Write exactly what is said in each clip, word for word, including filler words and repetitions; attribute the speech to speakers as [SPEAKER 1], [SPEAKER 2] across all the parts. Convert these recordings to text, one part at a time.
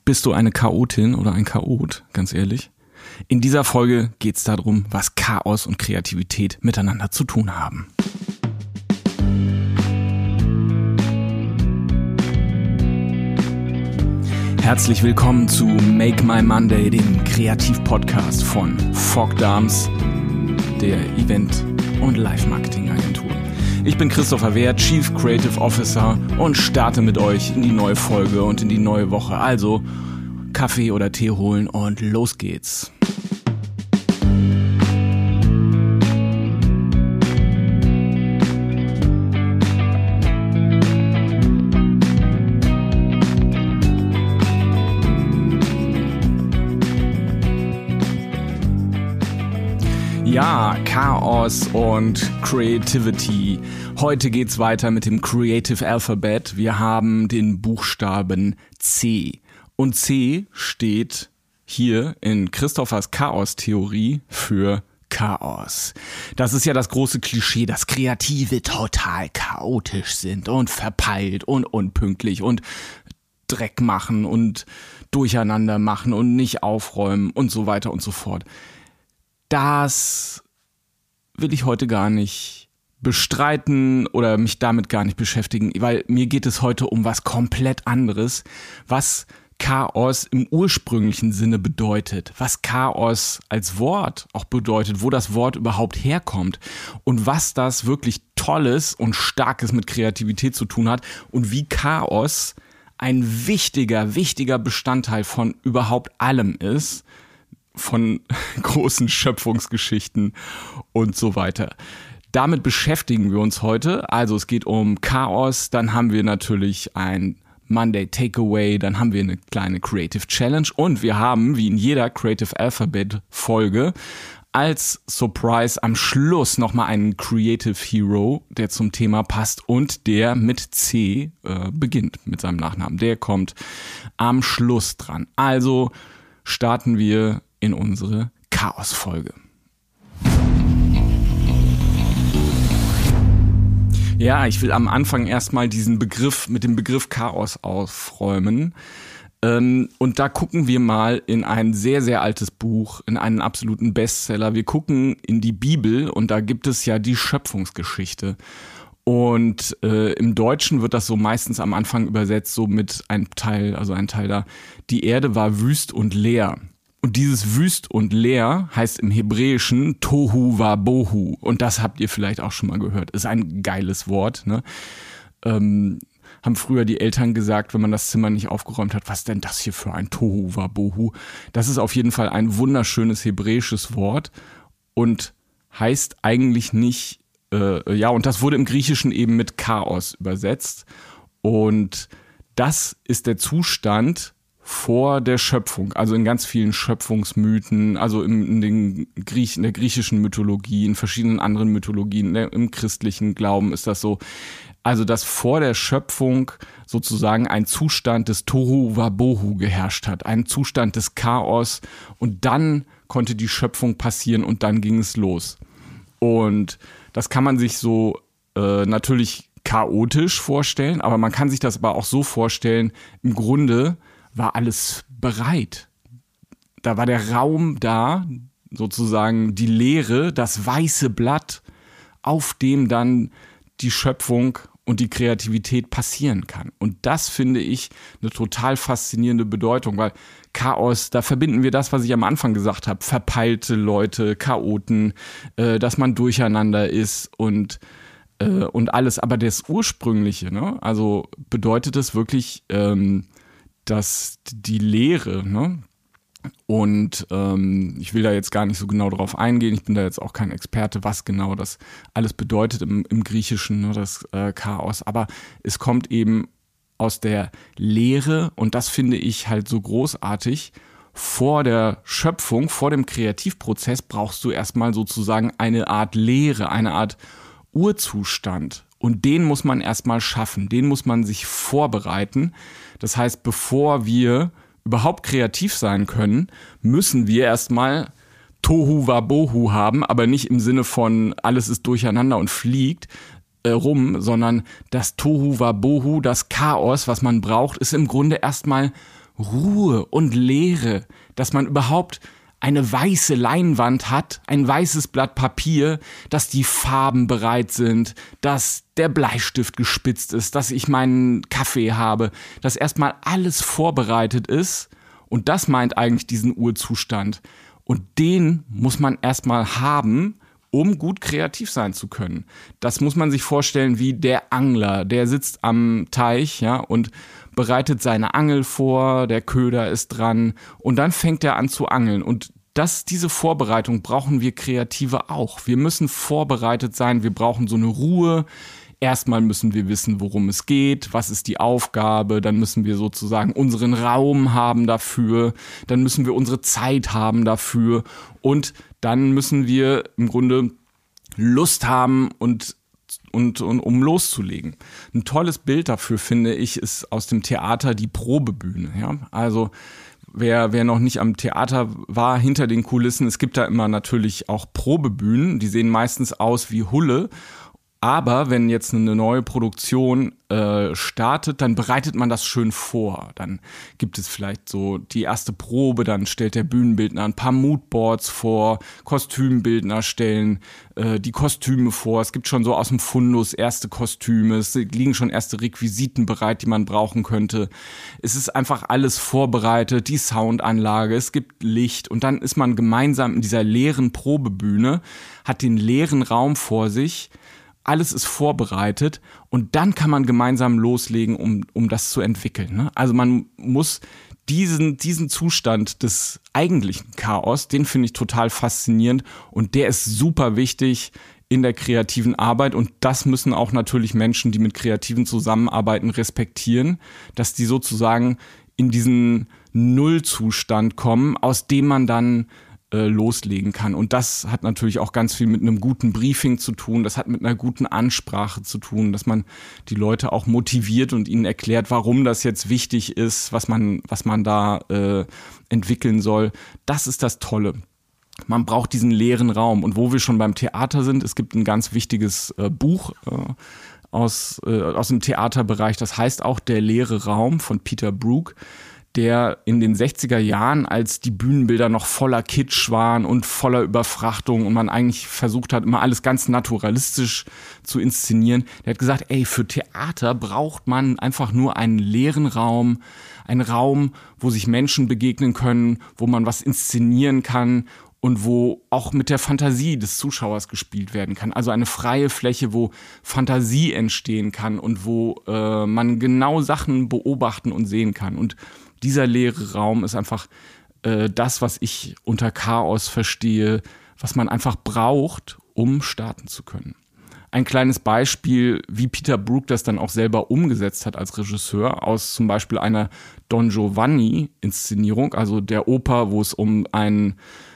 [SPEAKER 1] Bist du eine Chaotin oder ein Chaot, ganz ehrlich? In dieser Folge geht es darum, was Chaos und Kreativität miteinander zu tun haben. Herzlich willkommen zu Make My Monday, dem Kreativ-Podcast von Fog Darms, der Event- und Live-Marketing-Agentur. Ich bin Christopher Wehr, Chief Creative Officer und starte mit euch in die neue Folge und in die neue Woche. Also Kaffee oder Tee holen und los geht's. Ja, Chaos und Creativity. Heute geht's weiter mit dem Creative Alphabet. Wir haben den Buchstaben C. Und C steht hier in Christophers Chaos-Theorie für Chaos. Das ist ja das große Klischee, dass Kreative total chaotisch sind und verpeilt und unpünktlich und Dreck machen und durcheinander machen und nicht aufräumen und so weiter und so fort. Das will ich heute gar nicht bestreiten oder mich damit gar nicht beschäftigen, weil mir geht es heute um was komplett anderes, was Chaos im ursprünglichen Sinne bedeutet, was Chaos als Wort auch bedeutet, wo das Wort überhaupt herkommt und was das wirklich Tolles und Starkes mit Kreativität zu tun hat und wie Chaos ein wichtiger, wichtiger Bestandteil von überhaupt allem ist, von großen Schöpfungsgeschichten und so weiter. Damit beschäftigen wir uns heute. Also es geht um Chaos, dann haben wir natürlich ein Monday Takeaway, dann haben wir eine kleine Creative Challenge und wir haben, wie in jeder Creative Alphabet Folge, als Surprise am Schluss nochmal einen Creative Hero, der zum Thema passt und der mit C äh, beginnt, mit seinem Nachnamen. Der kommt am Schluss dran. Also starten wir in unsere Chaos-Folge. Ja, ich will am Anfang erstmal diesen Begriff mit dem Begriff Chaos aufräumen. Ähm, und da gucken wir mal in ein sehr, sehr altes Buch, in einen absoluten Bestseller. Wir gucken in die Bibel und da gibt es ja die Schöpfungsgeschichte. Und äh, im Deutschen wird das so meistens am Anfang übersetzt, so mit einem Teil, also ein Teil da, die Erde war wüst und leer. Und dieses wüst und leer heißt im Hebräischen Tohu Wabohu. Und das habt ihr vielleicht auch schon mal gehört. Ist ein geiles Wort, ne? Ähm, haben früher die Eltern gesagt, wenn man das Zimmer nicht aufgeräumt hat, was denn das hier für ein Tohu Wabohu? Das ist auf jeden Fall ein wunderschönes hebräisches Wort und heißt eigentlich nicht, äh, ja, und das wurde im Griechischen eben mit Chaos übersetzt. Und das ist der Zustand vor der Schöpfung, also in ganz vielen Schöpfungsmythen, also in, in, den Griech, in der griechischen Mythologie, in verschiedenen anderen Mythologien, im christlichen Glauben ist das so. Also dass vor der Schöpfung sozusagen ein Zustand des Tohu Wabohu geherrscht hat, ein Zustand des Chaos und dann konnte die Schöpfung passieren und dann ging es los. Und das kann man sich so äh, natürlich chaotisch vorstellen, aber man kann sich das aber auch so vorstellen, im Grunde war alles bereit. Da war der Raum da, sozusagen die Leere, das weiße Blatt, auf dem dann die Schöpfung und die Kreativität passieren kann. Und das finde ich eine total faszinierende Bedeutung, weil Chaos, da verbinden wir das, was ich am Anfang gesagt habe, verpeilte Leute, Chaoten, äh, dass man durcheinander ist und äh, und alles. Aber das Ursprüngliche, ne? Also bedeutet es wirklich, ähm, dass die Lehre, ne? Und ähm, ich will da jetzt gar nicht so genau drauf eingehen, ich bin da jetzt auch kein Experte, was genau das alles bedeutet im, im Griechischen, ne, das äh, Chaos, aber es kommt eben aus der Lehre und das finde ich halt so großartig. Vor der Schöpfung, vor dem Kreativprozess brauchst du erstmal sozusagen eine Art Lehre, eine Art Urzustand. Und den muss man erstmal schaffen, den muss man sich vorbereiten. Das heißt, bevor wir überhaupt kreativ sein können, müssen wir erstmal Tohu Wabohu haben, aber nicht im Sinne von alles ist durcheinander und fliegt äh, rum, sondern das Tohu Wabohu, das Chaos, was man braucht, ist im Grunde erstmal Ruhe und Leere, dass man überhaupt eine weiße Leinwand hat, ein weißes Blatt Papier, dass die Farben bereit sind, dass der Bleistift gespitzt ist, dass ich meinen Kaffee habe, dass erstmal alles vorbereitet ist. Und das meint eigentlich diesen Urzustand. Und den muss man erstmal haben, um gut kreativ sein zu können. Das muss man sich vorstellen wie der Angler, der sitzt am Teich, ja, und bereitet seine Angel vor, der Köder ist dran und dann fängt er an zu angeln. Und das, diese Vorbereitung brauchen wir Kreative auch. Wir müssen vorbereitet sein, wir brauchen so eine Ruhe. Erstmal müssen wir wissen, worum es geht, was ist die Aufgabe, dann müssen wir sozusagen unseren Raum haben dafür, dann müssen wir unsere Zeit haben dafür und dann müssen wir im Grunde Lust haben und Und, und um loszulegen. Ein tolles Bild dafür, finde ich, ist aus dem Theater die Probebühne. Ja? Also wer, wer noch nicht am Theater war, hinter den Kulissen, es gibt da immer natürlich auch Probebühnen, die sehen meistens aus wie Hulle. Aber wenn jetzt eine neue Produktion äh, startet, dann bereitet man das schön vor. Dann gibt es vielleicht so die erste Probe, dann stellt der Bühnenbildner ein paar Moodboards vor, Kostümbildner stellen äh, die Kostüme vor. Es gibt schon so aus dem Fundus erste Kostüme, es liegen schon erste Requisiten bereit, die man brauchen könnte. Es ist einfach alles vorbereitet, die Soundanlage, es gibt Licht und dann ist man gemeinsam in dieser leeren Probebühne, hat den leeren Raum vor sich. Alles ist vorbereitet und dann kann man gemeinsam loslegen, um, um das zu entwickeln. Ne? Also man muss diesen, diesen Zustand des eigentlichen Chaos, den finde ich total faszinierend und der ist super wichtig in der kreativen Arbeit und das müssen auch natürlich Menschen, die mit Kreativen zusammenarbeiten, respektieren, dass die sozusagen in diesen Nullzustand kommen, aus dem man dann loslegen kann. Und das hat natürlich auch ganz viel mit einem guten Briefing zu tun. Das hat mit einer guten Ansprache zu tun, dass man die Leute auch motiviert und ihnen erklärt, warum das jetzt wichtig ist, was man, was man da äh, entwickeln soll. Das ist das Tolle. Man braucht diesen leeren Raum. Und wo wir schon beim Theater sind, es gibt ein ganz wichtiges äh, Buch äh, aus, äh, aus dem Theaterbereich, das heißt auch Der leere Raum von Peter Brook, der in den sechziger Jahren, als die Bühnenbilder noch voller Kitsch waren und voller Überfrachtung und man eigentlich versucht hat, immer alles ganz naturalistisch zu inszenieren, der hat gesagt, ey, für Theater braucht man einfach nur einen leeren Raum, einen Raum, wo sich Menschen begegnen können, wo man was inszenieren kann und wo auch mit der Fantasie des Zuschauers gespielt werden kann. Also eine freie Fläche, wo Fantasie entstehen kann und wo äh, man genau Sachen beobachten und sehen kann. Und dieser leere Raum ist einfach äh, das, was ich unter Chaos verstehe, was man einfach braucht, um starten zu können. Ein kleines Beispiel, wie Peter Brook das dann auch selber umgesetzt hat als Regisseur, aus zum Beispiel einer Don Giovanni-Inszenierung, also der Oper, wo es um einen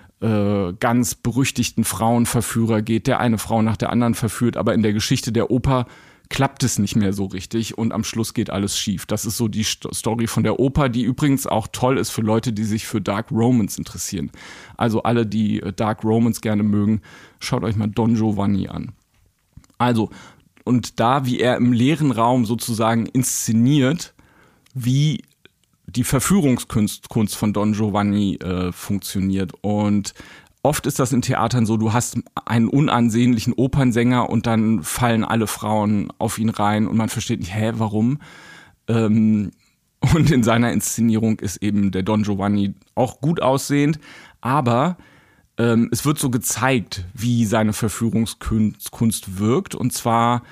[SPEAKER 1] äh, ganz berüchtigten Frauenverführer geht, der eine Frau nach der anderen verführt, aber in der Geschichte der Oper klappt es nicht mehr so richtig und am Schluss geht alles schief. Das ist so die Story von der Oper, die übrigens auch toll ist für Leute, die sich für Dark Romance interessieren. Also alle, die Dark Romance gerne mögen, schaut euch mal Don Giovanni an. Also, und da, wie er im leeren Raum sozusagen inszeniert, wie die Verführungskunst Kunst von Don Giovanni äh, funktioniert. Und oft ist das in Theatern so, du hast einen unansehnlichen Opernsänger und dann fallen alle Frauen auf ihn rein und man versteht nicht, hä, warum? Ähm, und in seiner Inszenierung ist eben der Don Giovanni auch gut aussehend, aber ähm, es wird so gezeigt, wie seine Verführungskunst Kunst wirkt und zwar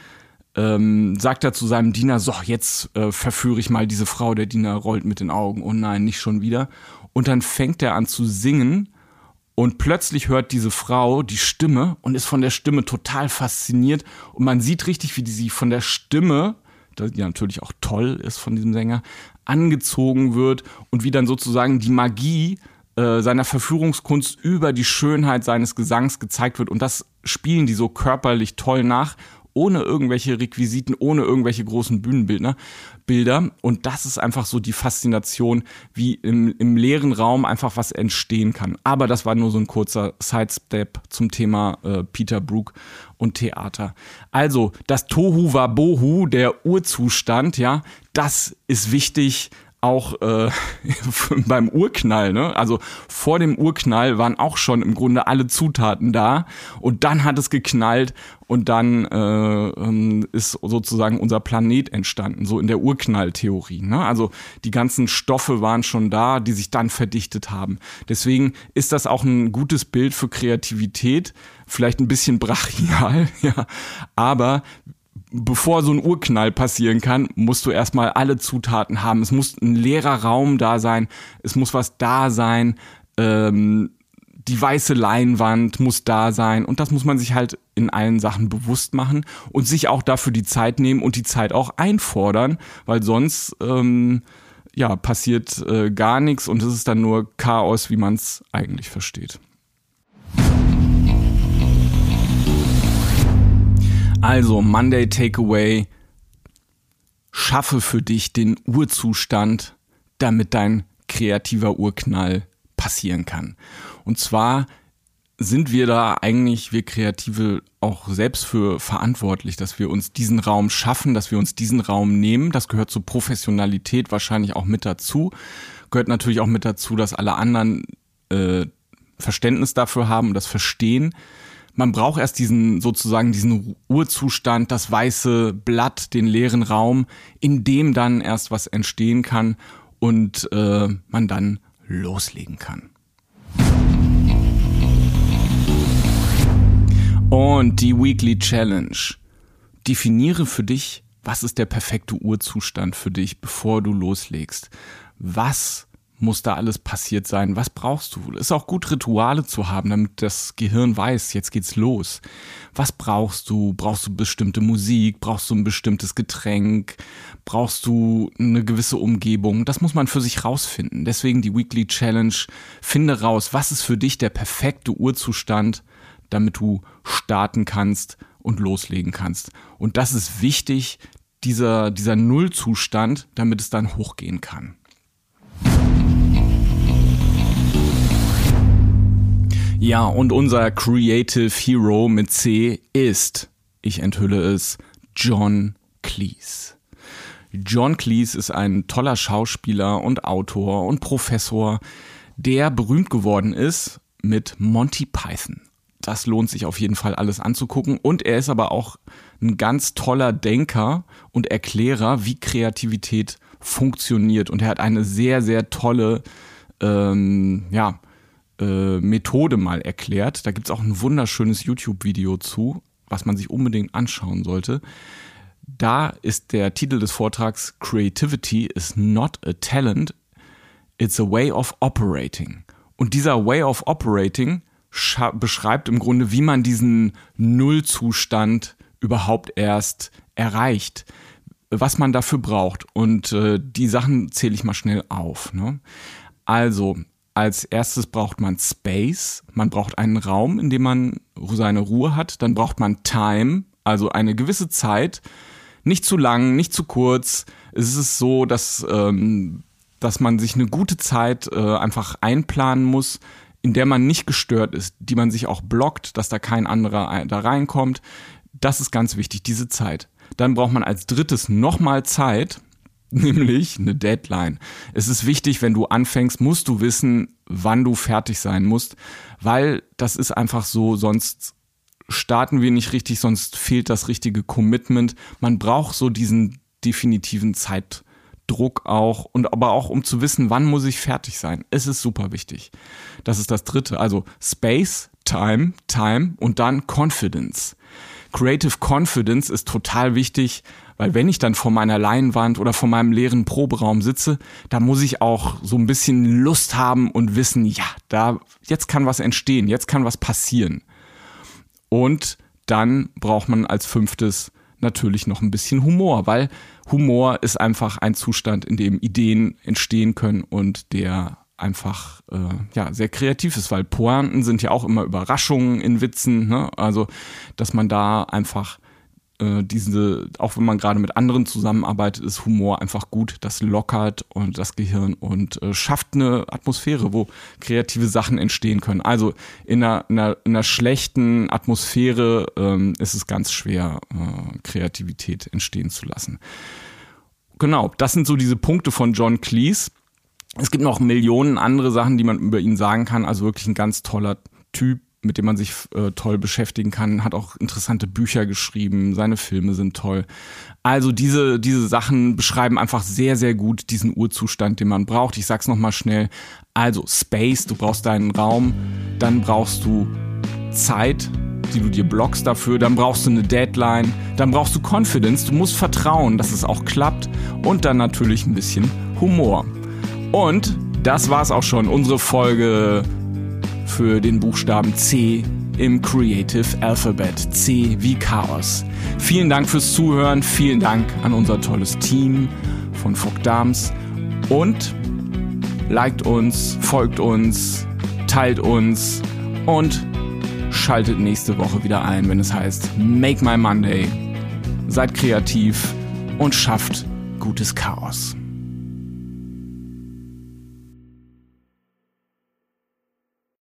[SPEAKER 1] ähm, sagt er zu seinem Diener, so, jetzt äh, verführe ich mal diese Frau, der Diener rollt mit den Augen, oh nein, nicht schon wieder. Und dann fängt er an zu singen. Und plötzlich hört diese Frau die Stimme und ist von der Stimme total fasziniert. Und man sieht richtig, wie die sie von der Stimme, die natürlich auch toll ist von diesem Sänger, angezogen wird und wie dann sozusagen die Magie äh, seiner Verführungskunst über die Schönheit seines Gesangs gezeigt wird. Und das spielen die so körperlich toll nach, ohne irgendwelche Requisiten, ohne irgendwelche großen Bühnenbildner, Bilder. Und das ist einfach so die Faszination, wie im, im leeren Raum einfach was entstehen kann. Aber das war nur so ein kurzer Sidestep zum Thema äh, Peter Brook und Theater. Also, das Tohu Wabohu, der Urzustand, ja, das ist wichtig, auch äh, beim Urknall, ne? Also vor dem Urknall waren auch schon im Grunde alle Zutaten da und dann hat es geknallt und dann äh, ist sozusagen unser Planet entstanden, so in der Urknalltheorie, ne? Also die ganzen Stoffe waren schon da, die sich dann verdichtet haben. Deswegen ist das auch ein gutes Bild für Kreativität, vielleicht ein bisschen brachial, ja, aber bevor so ein Urknall passieren kann, musst du erstmal alle Zutaten haben. Es muss ein leerer Raum da sein, es muss was da sein, ähm, die weiße Leinwand muss da sein und das muss man sich halt in allen Sachen bewusst machen und sich auch dafür die Zeit nehmen und die Zeit auch einfordern, weil sonst ähm, ja, passiert äh, gar nichts und es ist dann nur Chaos, wie man es eigentlich versteht. Also, Monday Takeaway, schaffe für dich den Urzustand, damit dein kreativer Urknall passieren kann. Und zwar sind wir da eigentlich, wir Kreative, auch selbst für verantwortlich, dass wir uns diesen Raum schaffen, dass wir uns diesen Raum nehmen. Das gehört zur Professionalität wahrscheinlich auch mit dazu. Gehört natürlich auch mit dazu, dass alle anderen äh, Verständnis dafür haben und das verstehen. Man braucht erst diesen, sozusagen diesen Urzustand, das weiße Blatt, den leeren Raum, in dem dann erst was entstehen kann und äh, man dann loslegen kann. Und die Weekly Challenge. Definiere für dich, was ist der perfekte Urzustand für dich, bevor du loslegst. Was muss da alles passiert sein? Was brauchst du? Es ist auch gut, Rituale zu haben, damit das Gehirn weiß, jetzt geht's los. Was brauchst du? Brauchst du bestimmte Musik? Brauchst du ein bestimmtes Getränk? Brauchst du eine gewisse Umgebung? Das muss man für sich rausfinden. Deswegen die Weekly Challenge. Finde raus, was ist für dich der perfekte Urzustand, damit du starten kannst und loslegen kannst. Und das ist wichtig, dieser, dieser Nullzustand, damit es dann hochgehen kann. Ja, und unser Creative Hero mit C ist, ich enthülle es, John Cleese. John Cleese ist ein toller Schauspieler und Autor und Professor, der berühmt geworden ist mit Monty Python. Das lohnt sich auf jeden Fall alles anzugucken. Und er ist aber auch ein ganz toller Denker und Erklärer, wie Kreativität funktioniert. Und er hat eine sehr, sehr tolle ähm, ja, äh, Methode mal erklärt. Da gibt's auch ein wunderschönes YouTube-Video zu, was man sich unbedingt anschauen sollte. Da ist der Titel des Vortrags Creativity is not a talent, it's a way of operating. Und dieser Way of Operating beschreibt im Grunde, wie man diesen Nullzustand überhaupt erst erreicht, was man dafür braucht. Und äh, die Sachen zähle ich mal schnell auf. Ne? Also, als erstes braucht man Space, man braucht einen Raum, in dem man seine Ruhe hat. Dann braucht man Time, also eine gewisse Zeit, nicht zu lang, nicht zu kurz. Es ist so, dass, ähm, dass man sich eine gute Zeit äh, einfach einplanen muss, in der man nicht gestört ist, die man sich auch blockt, dass da kein anderer da reinkommt. Das ist ganz wichtig, diese Zeit. Dann braucht man als drittes nochmal Zeit, nämlich eine Deadline. Es ist wichtig, wenn du anfängst, musst du wissen, wann du fertig sein musst, weil das ist einfach so, sonst starten wir nicht richtig, sonst fehlt das richtige Commitment. Man braucht so diesen definitiven Zeitdruck auch und aber auch um zu wissen, wann muss ich fertig sein. Es ist super wichtig. Das ist das dritte. Also Space, Time, Time und dann Confidence. Creative Confidence ist total wichtig, weil wenn ich dann vor meiner Leinwand oder vor meinem leeren Proberaum sitze, da muss ich auch so ein bisschen Lust haben und wissen, ja, da jetzt kann was entstehen, jetzt kann was passieren. Und dann braucht man als fünftes natürlich noch ein bisschen Humor, weil Humor ist einfach ein Zustand, in dem Ideen entstehen können und der einfach äh, ja sehr kreativ ist, weil Pointen sind ja auch immer Überraschungen in Witzen, ne? Also dass man da einfach äh, diese, auch wenn man gerade mit anderen zusammenarbeitet, ist Humor einfach gut, das lockert und das Gehirn und äh, schafft eine Atmosphäre, wo kreative Sachen entstehen können. Also in einer, in einer, in einer schlechten Atmosphäre ähm, ist es ganz schwer, äh, Kreativität entstehen zu lassen. genau, das sind so diese Punkte von John Cleese. Es gibt noch Millionen andere Sachen, die man über ihn sagen kann. Also wirklich ein ganz toller Typ, mit dem man sich äh, toll beschäftigen kann. Hat auch interessante Bücher geschrieben. Seine Filme sind toll. Also diese diese Sachen beschreiben einfach sehr, sehr gut diesen Urzustand, den man braucht. Ich sag's nochmal schnell. Also Space, du brauchst deinen Raum. Dann brauchst du Zeit, die du dir blockst dafür. Dann brauchst du eine Deadline. Dann brauchst du Confidence. Du musst vertrauen, dass es auch klappt. Und dann natürlich ein bisschen Humor. Und das war's auch schon, unsere Folge für den Buchstaben C im Creative Alphabet. C wie Chaos. Vielen Dank fürs Zuhören, vielen Dank an unser tolles Team von Fuck Dams und liked uns, folgt uns, teilt uns und schaltet nächste Woche wieder ein, wenn es heißt Make My Monday. Seid kreativ und schafft gutes Chaos.